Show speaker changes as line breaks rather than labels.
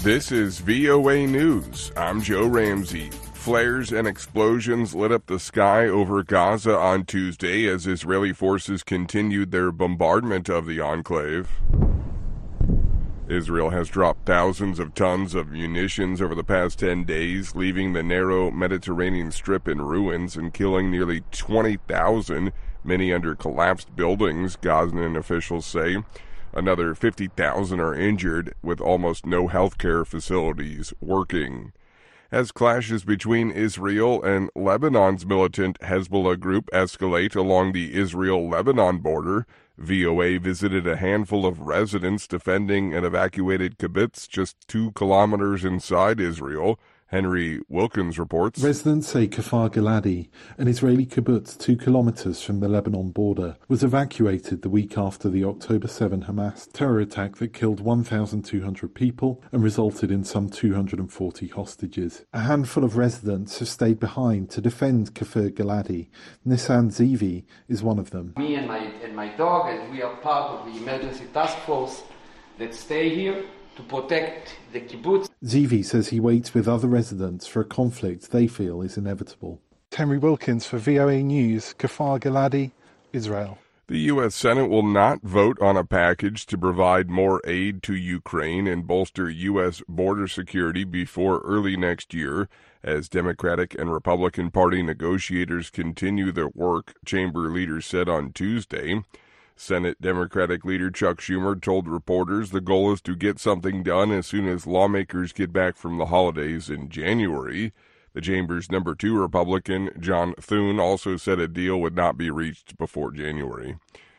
This is VOA News. I'm Joe Ramsey. Flares and explosions lit up the sky over Gaza on Tuesday as Israeli forces continued their bombardment of the enclave. Israel has dropped thousands of tons of munitions over the past 10 days, leaving the narrow Mediterranean Strip in ruins and killing nearly 20,000, many under collapsed buildings, Gazan officials say. Another 50,000 are injured, with almost no healthcare facilities working. As clashes between Israel and Lebanon's militant Hezbollah group escalate along the Israel-Lebanon border, VOA visited a handful of residents defending an evacuated kibbutz just 2 kilometers inside Israel. Henry Wilkins reports.
Residents say Kfar Giladi, an Israeli kibbutz 2 kilometers from the Lebanon border, was evacuated the week after the October 7 Hamas terror attack that killed 1,200 people and resulted in some 240 hostages. A handful of residents have stayed behind to defend Kfar Giladi. Nissan Zivi is one of them.
Me and my dog, and we are part of the emergency task force that stay here to protect the kibbutz.
Zivi says he waits with other residents for a conflict they feel is inevitable. Henry Wilkins for VOA News, Kfar Giladi, Israel.
The U.S. Senate will not vote on a package to provide more aid to Ukraine and bolster U.S. border security before early next year, as Democratic and Republican Party negotiators continue their work, chamber leaders said on Tuesday. Senate Democratic leader Chuck Schumer told reporters the goal is to get something done as soon as lawmakers get back from the holidays in January. The chamber's number 2 Republican, John Thune, also said a deal would not be reached before January.